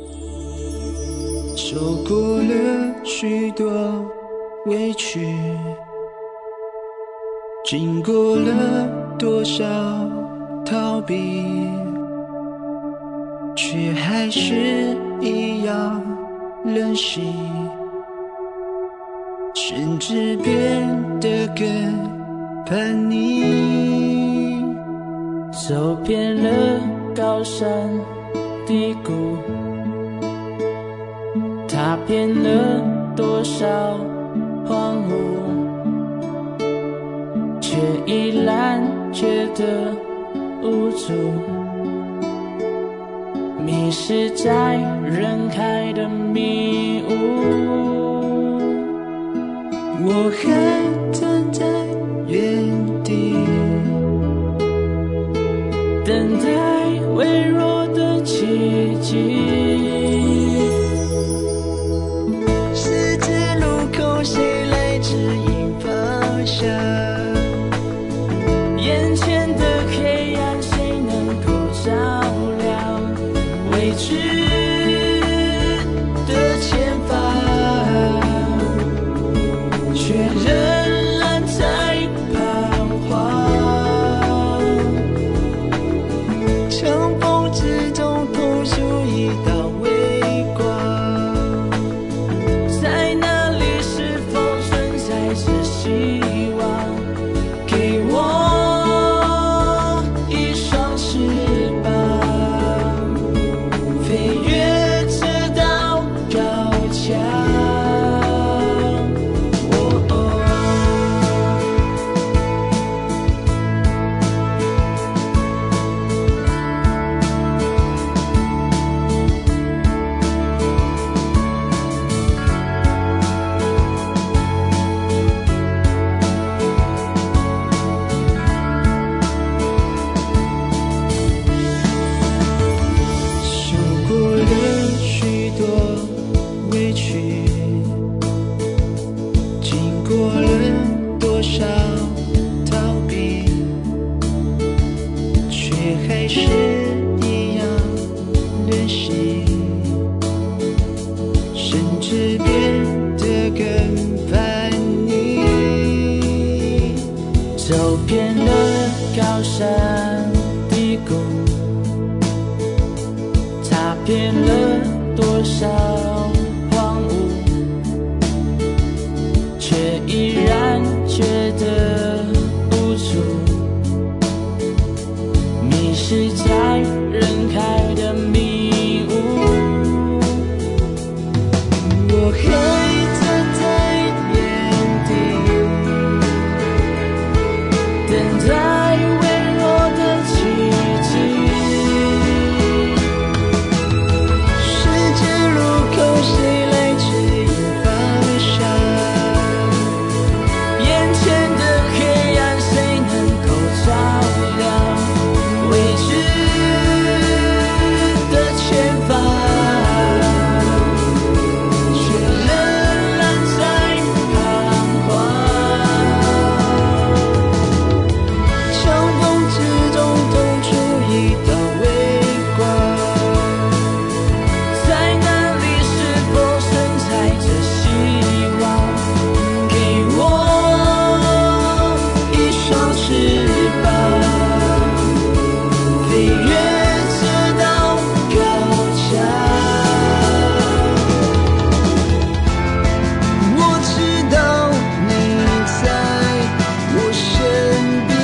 受过了许多委屈，经过了多少逃避，却还是一样任性，甚至变得更叛逆。
走遍了高山低谷，踏遍了多少荒芜，却依然觉得无助，迷失在人海的迷雾。
我还站在原地，
等待微弱的奇迹。
谁来指引方向？
眼前的黑暗，谁能够照亮？未知的前方，却仍然在彷徨。
长风之中透出一道微光，
在那希望，给我一双翅膀，飞遍了多少荒芜，却依然觉得无助，迷失在人海的迷雾。我可以站在原地，等待微弱的奇迹。十字路口，谁来指引方向？眼前的黑暗，谁能够照亮？未知的前方，却仍然在彷徨。强风之中透出一道微光，在那里是否存在着希望？给我一双翅膀，飞越这道高墙。我知道你在我身边。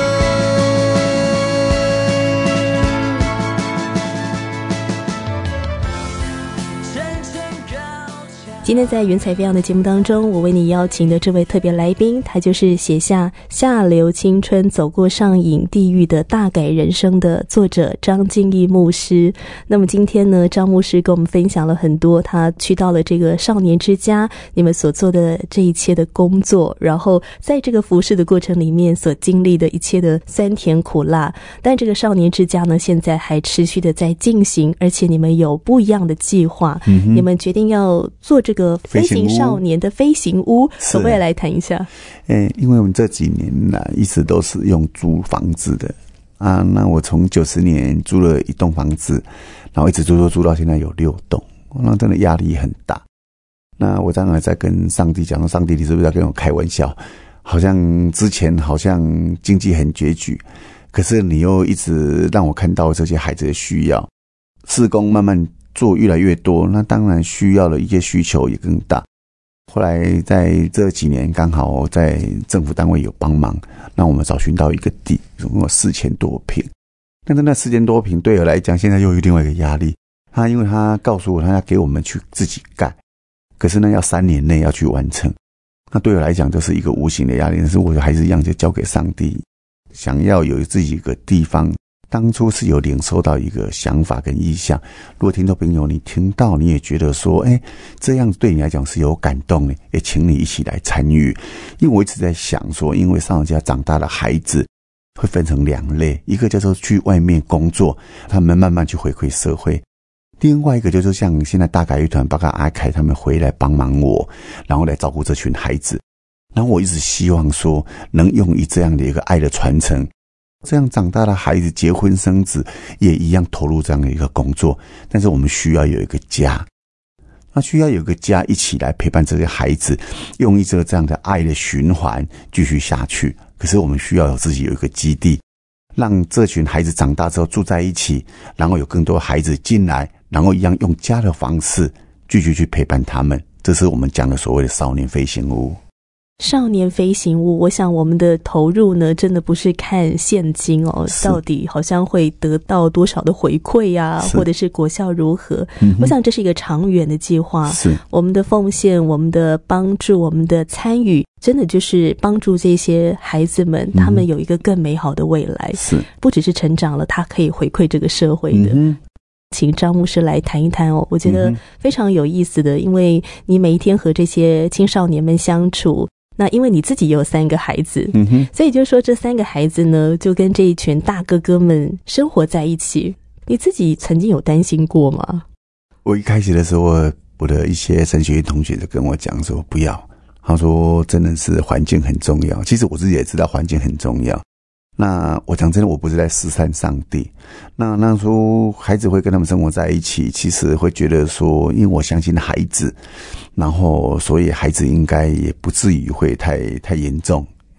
层层高墙。
今天在云彩飞扬的节目当中，我为你邀请的这位特别来宾，他就是写下《下流青春走过上瘾地狱的大改人生》的作者张敬义牧师。那么今天呢，张牧师跟我们分享了很多他去到了这个少年之家，你们所做的这一切的工作，然后在这个服事的过程里面所经历的一切的酸甜苦辣。但这个少年之家呢，现在还持续的在进行，而且你们有不一样的计划。嗯、你们决定要做这个飞行少年的飞行屋，可不可以来谈一下？
诶，因为我们这几年来一直都是用租房子的啊，那我从九十年租了一栋房子，然后一直租租租到现在有六栋，那真的压力很大。那我当然在跟上帝讲说，上帝你是不是在跟我开玩笑？好像之前好像经济很拮据，可是你又一直让我看到这些孩子的需要，事工慢慢做越来越多，那当然需要的一些需求也更大。后来在这几年刚好在政府单位有帮忙，那我们找寻到一个地，总共有四千多坪。但是那四千多坪对我来讲，现在又有另外一个压力。他因为他告诉我，他要给我们去自己盖，可是呢要三年内要去完成。那对我来讲就是一个无形的压力，但是我还是一样就交给上帝，想要有自己一个地方。当初是有领受到一个想法跟意向，如果听众朋友你听到你也觉得说诶这样对你来讲是有感动的，也请你一起来参与。因为我一直在想说，因为少年家长大的孩子会分成两类，一个叫做去外面工作，他们慢慢去回馈社会，另外一个就是像现在大改乐团包括阿凯他们回来帮忙我，然后来照顾这群孩子。然后我一直希望说能用以这样的一个爱的传承，这样长大的孩子结婚生子也一样投入这样的一个工作，但是我们需要有一个家，那需要有一个家一起来陪伴这些孩子，用一个这样的爱的循环继续下去。可是我们需要有自己有一个基地，让这群孩子长大之后住在一起，然后有更多孩子进来，然后一样用家的方式继续去陪伴他们。这是我们讲的所谓的少年飞行屋。
少年飞行屋，我想我们的投入呢，真的不是看现金哦，到底好像会得到多少的回馈啊，或者是果效如何、嗯、我想这是一个长远的计划，是我们的奉献，我们的帮助，我们的参与，真的就是帮助这些孩子们、嗯、他们有一个更美好的未来，是不只是成长了，他可以回馈这个社会的、嗯，请张牧师来谈一谈哦，我觉得非常有意思的，因为你每一天和这些青少年们相处，那因为你自己有三个孩子、嗯、哼，所以就说这三个孩子呢就跟这一群大哥哥们生活在一起，你自己曾经有担心过吗？
我一开始的时候，我的一些神学院同学就跟我讲说不要，他说真的是环境很重要，其实我自己也知道环境很重要，那我讲真的，我不是在试探上帝。那那时候孩子会跟他们生活在一起，其实会觉得说，因为我相信孩子，然后所以孩子应该也不至于会太太严重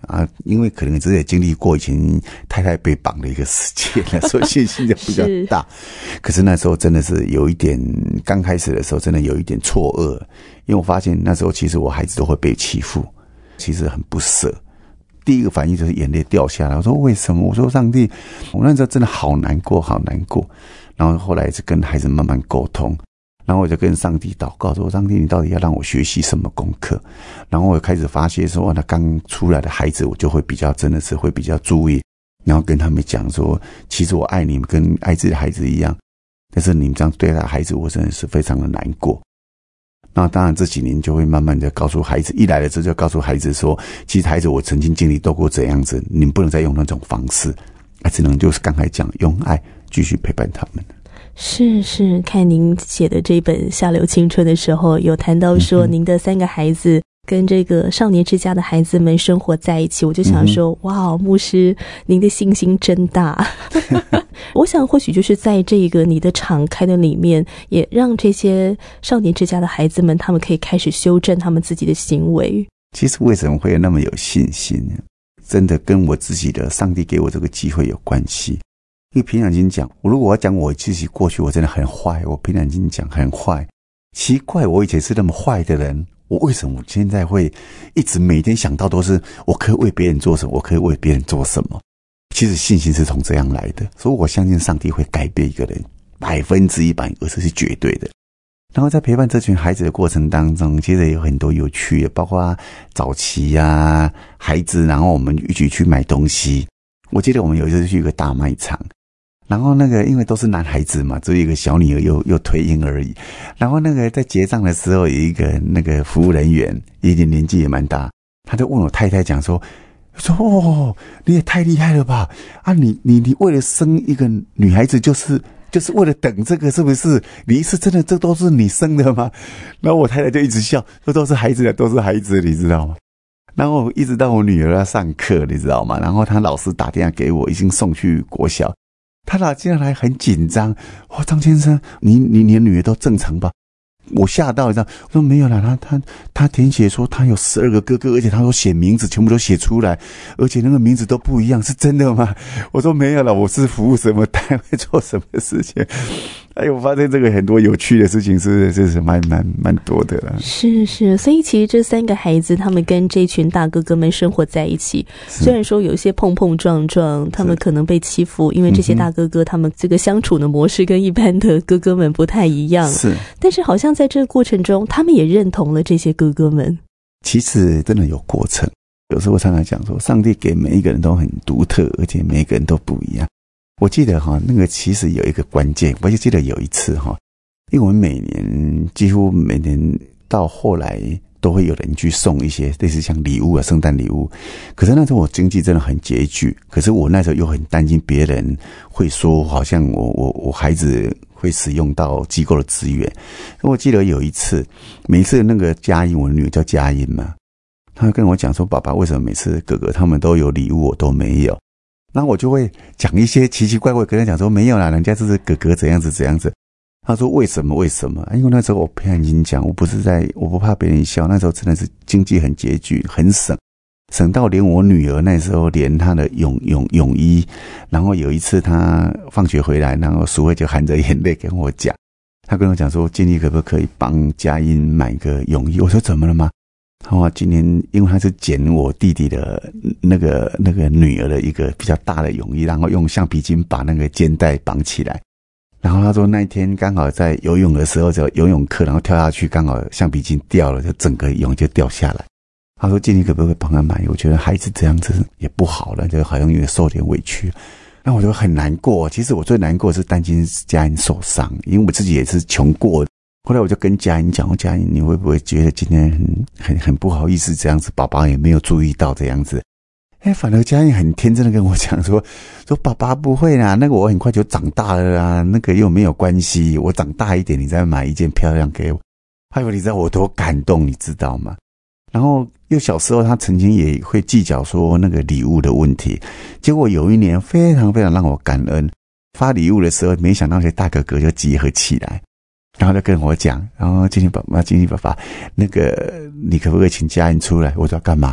啊，因为可能只是也经历过以前太太被绑的一个时间了，所以信心就比较大。可是那时候真的是有一点，刚开始的时候真的有一点错愕，因为我发现那时候其实我孩子都会被欺负，其实很不舍。第一个反应就是眼泪掉下来，我说为什么？我说上帝，我那时候真的好难过，好难过。然后后来是跟孩子慢慢沟通。然后我就跟上帝祷告说，上帝你到底要让我学习什么功课？然后我开始发现说，那刚出来的孩子我就会比较真的是会比较注意，然后跟他们讲说，其实我爱你们跟爱自己的孩子一样，但是你们这样对待孩子我真的是非常的难过。那当然这几年就会慢慢的告诉孩子，一来了之后就告诉孩子说，其实孩子我曾经经历都过怎样子，你们不能再用那种方式，只能就是刚才讲用爱继续陪伴他们。
是是，看您写的这本《下流青春》的时候，有谈到说您的三个孩子跟这个少年之家的孩子们生活在一起，我就想说，嗯、哇，牧师，您的信心真大。我想或许就是在这个你的敞开的里面，也让这些少年之家的孩子们，他们可以开始修正他们自己的行为。
其实为什么会有那么有信心呢？真的跟我自己的上帝给我这个机会有关系。因为凭良心讲，我如果要讲我自己过去我真的很坏，我凭良心讲很坏。奇怪，我以前是那么坏的人，我为什么现在会一直每天想到都是我可以为别人做什么，我可以为别人做什么？其实信心是从这样来的，所以我相信上帝会改变一个人百分之一百，而这是绝对的。然后在陪伴这群孩子的过程当中，其实有很多有趣的，包括早期啊孩子，然后我们一起去买东西。我记得我们有一次去一个大卖场，然后那个因为都是男孩子嘛，只有一个小女儿又又推婴而已。然后那个在结账的时候，有一个那个服务人员，一点年纪也蛮大，他就问我太太讲说说哦，你也太厉害了吧！啊，你你你为了生一个女孩子，就是就是为了等这个，是不是？你是真的这都是你生的吗？然后我太太就一直笑，这都是孩子的，都是孩子的，你知道吗？然后一直到我女儿要上课，你知道吗？然后她老师打电话给我，已经送去国小。他俩竟然还很紧张，哦，张先生，你你你的女儿都正常吧？我吓到，你知道，我说没有啦，他他他填写说他有十二个哥哥，而且他说写名字全部都写出来，而且那个名字都不一样，是真的吗？我说没有啦，我是服务什么单位做什么事情。哎，我发现这个很多有趣的事情是是是蛮蛮蛮多的啦。
是是，所以其实这三个孩子他们跟这群大哥哥们生活在一起，虽然说有一些碰碰撞撞，他们可能被欺负，因为这些大哥哥他们这个相处的模式跟一般的哥哥们不太一样，
是，
但是好像在这个过程中他们也认同了这些哥哥们。
其实真的有过程，有时候我常常讲说，上帝给每一个人都很独特，而且每一个人都不一样。我记得哈，那个其实有一个关键，我就记得有一次哈，因为我们每年几乎每年到后来都会有人去送一些类似像礼物啊，圣诞礼物。可是那时候我经济真的很拮据，可是我那时候又很担心别人会说，好像我我我孩子会使用到机构的资源。我记得有一次，每一次那个佳音，我的女儿叫佳音嘛，她跟我讲说，爸爸为什么每次哥哥他们都有礼物，我都没有？然后我就会讲一些奇奇怪怪，跟他讲说没有啦，人家就是哥哥怎样子怎样子。他说为什么为什么？因为那时候我陪他已经讲，我不是在，我不怕别人笑，那时候真的是经济很拮据，很省，省到连我女儿那时候连她的泳泳泳衣，然后有一次她放学回来，然后淑慧就含着眼泪跟我讲，她跟我讲说，建议可不可以帮佳音买个泳衣？我说怎么了吗？哦，今年因为他是捡我弟弟的那个那个女儿的一个比较大的泳衣，然后用橡皮筋把那个肩带绑起来。然后他说那一天刚好在游泳的时候，就游泳课，然后跳下去，刚好橡皮筋掉了，就整个泳就掉下来。他说建议可不可以帮他买？我觉得孩子这样子也不好了，就好像有点受点委屈。那我就很难过。其实我最难过的是担心家人受伤，因为我自己也是穷过的。后来我就跟佳音讲，佳音你会不会觉得今天很很很不好意思这样子，爸爸也没有注意到这样子。哎，反而佳音很天真的跟我讲说说爸爸不会啦，那个我很快就长大了啦，那个又没有关系，我长大一点你再买一件漂亮给我。还有你知道我多感动，你知道吗？然后又小时候他曾经也会计较说那个礼物的问题，结果有一年非常非常让我感恩，发礼物的时候没想到那些大哥哥就集合起来，然后就跟我讲，然后今天爸爸今天爸爸那个你可不可以请佳音出来？我说干嘛？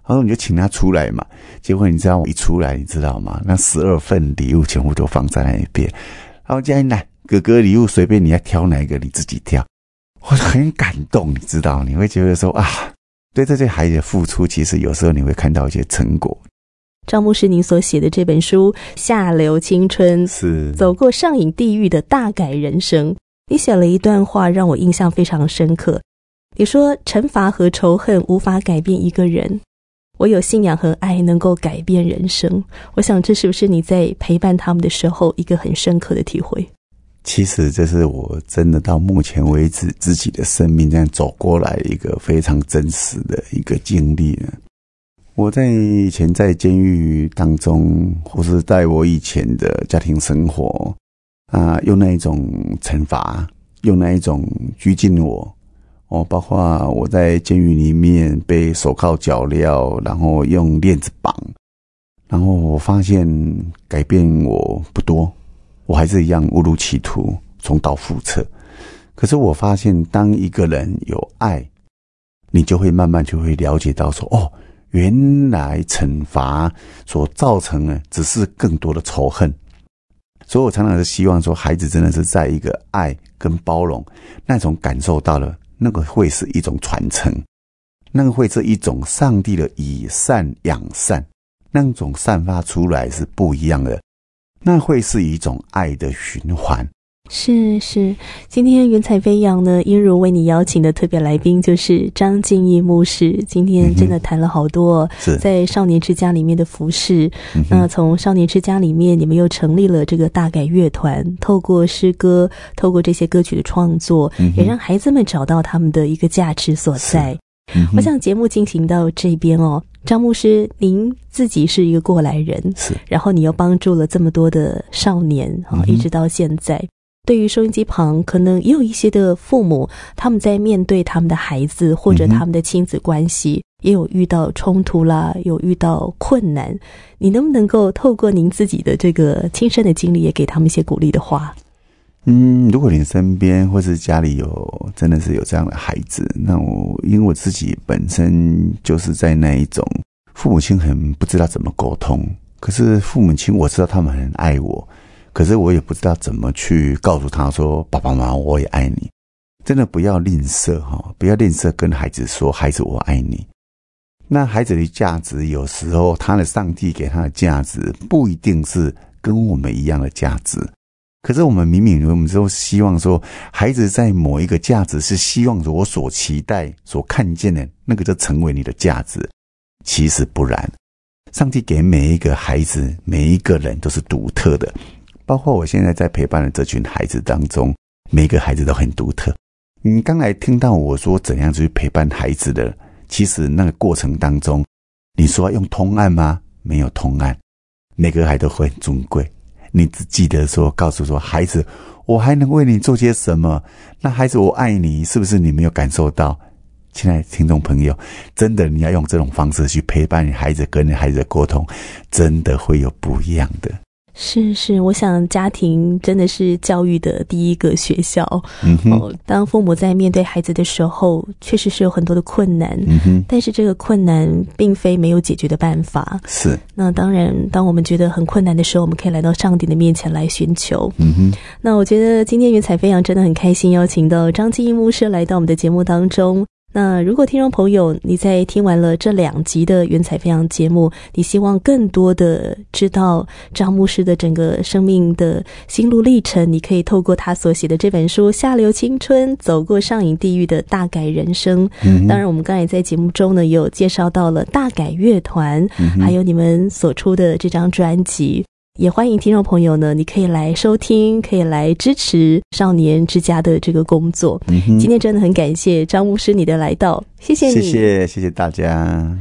然后你就请他出来嘛。结果你知道一出来，你知道吗？那十二份礼物全部都放在那一边，然后这样来，哥哥礼物随便你要挑哪一个，你自己挑。我很感动，你知道，你会觉得说啊，对这些孩子的付出，其实有时候你会看到一些成果。
张牧师您所写的这本书《下流青春》，
是
走过上瘾地狱的大改人生。你写了一段话让我印象非常深刻，你说惩罚和仇恨无法改变一个人，唯有信仰和爱能够改变人生。我想这是不是你在陪伴他们的时候一个很深刻的体会？
其实这是我真的到目前为止自己的生命这样走过来一个非常真实的一个经历呢。我在以前在监狱当中，或是在我以前的家庭生活啊，用那一种惩罚，用那一种拘禁我哦，包括我在监狱里面被手铐脚镣，然后用链子绑，然后我发现改变我不多，我还是一样误入歧途，重蹈覆辙。可是我发现当一个人有爱，你就会慢慢就会了解到说，哦，原来惩罚所造成的只是更多的仇恨。所以我常常是希望说，孩子真的是在一个爱跟包容那种感受到了，那个会是一种传承，那个会是一种上帝的以善养善，那种散发出来是不一样的，那会是一种爱的循环。
是是，今天云彩飞扬呢，英如为你邀请的特别来宾就是张敬义牧师。今天真的谈了好多、嗯、在少年之家里面的服事、嗯、那从少年之家里面你们又成立了这个大改乐团，透过诗歌，透过这些歌曲的创作、嗯、也让孩子们找到他们的一个价值所在、嗯、我想节目进行到这边哦，张牧师您自己是一个过来人，是，然后你又帮助了这么多的少年、哦嗯、一直到现在。对于收音机旁可能也有一些的父母，他们在面对他们的孩子或者他们的亲子关系、嗯、也有遇到冲突啦，有遇到困难，你能不能够透过您自己的这个亲身的经历也给他们一些鼓励的话？
嗯，如果你身边或是家里有真的是有这样的孩子，那我因为我自己本身就是在那一种父母亲很不知道怎么沟通，可是父母亲我知道他们很爱我，可是我也不知道怎么去告诉他说，爸爸妈妈我也爱你。真的不要吝啬哈，不要吝啬跟孩子说，孩子我爱你。那孩子的价值有时候他的上帝给他的价值不一定是跟我们一样的价值，可是我们明明我们都希望说，孩子在某一个价值是希望我所期待所看见的那个就成为你的价值，其实不然。上帝给每一个孩子每一个人都是独特的，包括我现在在陪伴的这群孩子当中，每个孩子都很独特。你刚才听到我说怎样去陪伴孩子的，其实那个过程当中，你说要用通案吗？没有通案，每个孩子都会很尊贵。你只记得说，告诉说，孩子，我还能为你做些什么？那孩子，我爱你，是不是你没有感受到？亲爱的听众朋友，真的你要用这种方式去陪伴你孩子，跟你孩子的沟通，真的会有不一样的。
是是，我想家庭真的是教育的第一个学校。嗯哼，哦，当父母在面对孩子的时候，确实是有很多的困难。嗯哼，但是这个困难并非没有解决的办法。是，那当然，当我们觉得很困难的时候，我们可以来到上帝的面前来寻求。嗯哼，那我觉得今天云彩飞扬真的很开心，邀请到张敬义牧师来到我们的节目当中。那如果听众朋友你在听完了这两集的云彩飞扬节目，你希望更多的知道张牧师的整个生命的心路历程，你可以透过他所写的这本书《下流青春：走过上瘾地狱的大改人生》。嗯，当然我们刚才在节目中呢也有介绍到了大改乐团，嗯，还有你们所出的这张专辑。也欢迎听众朋友呢，你可以来收听，可以来支持少年之家的这个工作。嗯，今天真的很感谢张牧师你的来到，谢谢你，
谢谢谢谢大家。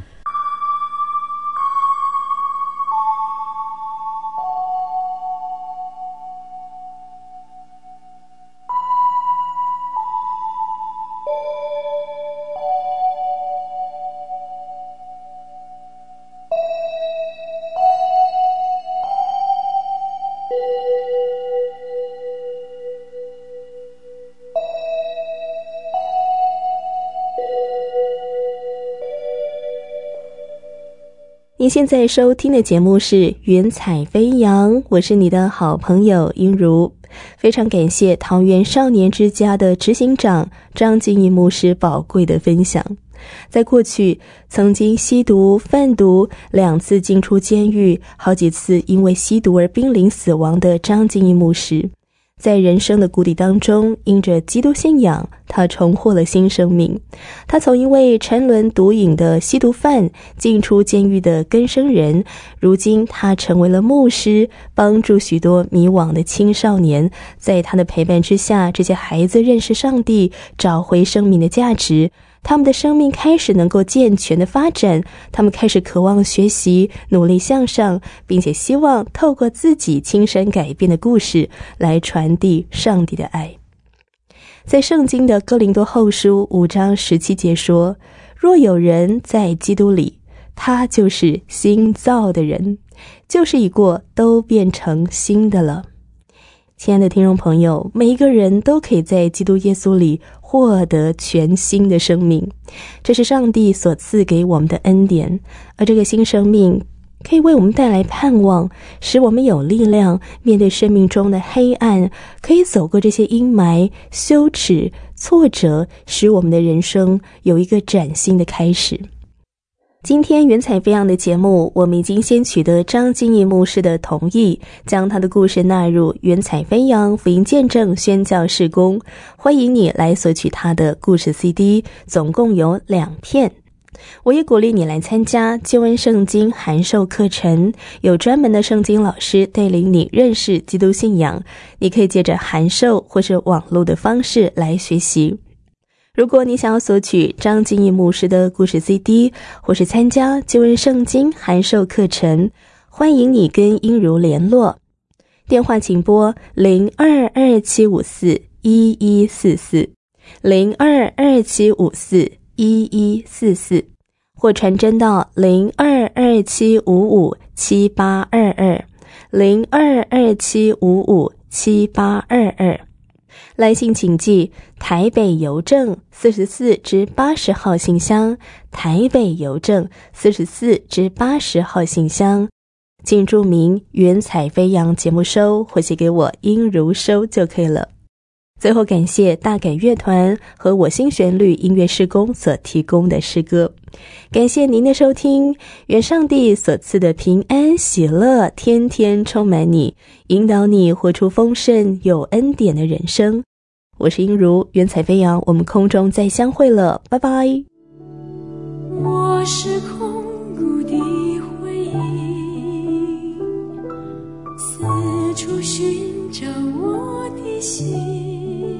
您现在收听的节目是云彩飞扬，我是你的好朋友英如。非常感谢桃园少年之家的执行长张金义牧师宝贵的分享。在过去曾经吸毒贩毒，两次进出监狱，好几次因为吸毒而濒临死亡的张金义牧师，在人生的谷底当中，因着基督信仰，他重获了新生命。他从一位沉沦毒瘾的吸毒犯，进出监狱的更生人，如今他成为了牧师，帮助许多迷惘的青少年。在他的陪伴之下，这些孩子认识上帝，找回生命的价值，他们的生命开始能够健全的发展，他们开始渴望学习，努力向上，并且希望透过自己亲身改变的故事来传递上帝的爱。在圣经的哥林多后书五章十七节说，若有人在基督里，他就是新造的人，旧事已过，都变成新的了。亲爱的听众朋友，每一个人都可以在基督耶稣里获得全新的生命，这是上帝所赐给我们的恩典，而这个新生命可以为我们带来盼望，使我们有力量面对生命中的黑暗，可以走过这些阴霾、羞耻、挫折，使我们的人生有一个崭新的开始。今天云彩飞扬的节目，我们已经先取得张金义牧师的同意，将他的故事纳入云彩飞扬福音见证宣教事工，欢迎你来索取他的故事 C D， 总共有两片。我也鼓励你来参加救恩圣经函授课程，有专门的圣经老师带领你认识基督信仰，你可以借着函授或是网络的方式来学习。如果你想要索取张金义牧师的故事 C D， 或是参加救恩圣经函授课程，欢迎你跟英如联络，电话请拨零二二七五四一一四四 零二二七五四一一四四，或传真到零二二七五五七八二二 零二二七五五七八二二。来信请寄台北邮政四十四至八十号信箱，台北邮政四十四至八十号信箱，请注明云彩飞扬节目收，或写给我英如收就可以了。最后感谢大改乐团和我心旋律音乐事工所提供的诗歌，感谢您的收听，愿上帝所赐的平安喜乐天天充满你，引导你活出丰盛有恩典的人生。我是英如，云彩飞扬，我们空中再相会了，拜拜。
我是空谷的回忆，四处寻找我的心，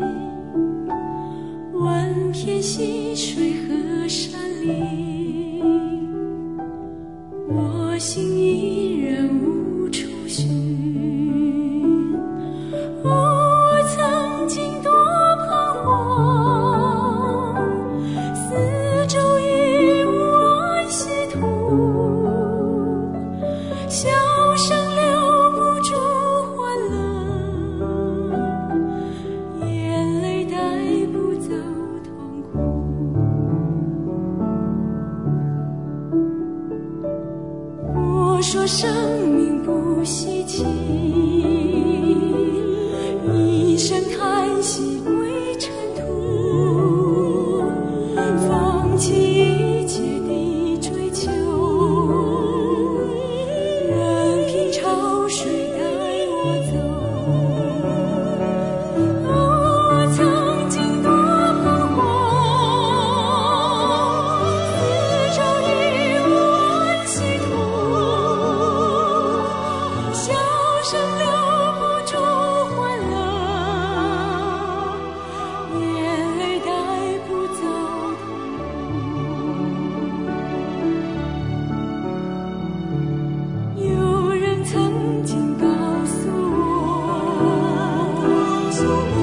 万片溪水和山林，我心依然无处寻。我曾经多彷徨，四周已无安息土，笑声留不住欢乐，眼泪带不走痛苦。我说生命不稀奇，一声叹息归尘土，放弃一切的追求，任凭潮水带我走。我曾经多彷徨，四周已无安息土，笑声留不住欢乐，眼泪带不走痛苦。有人曾经告诉我，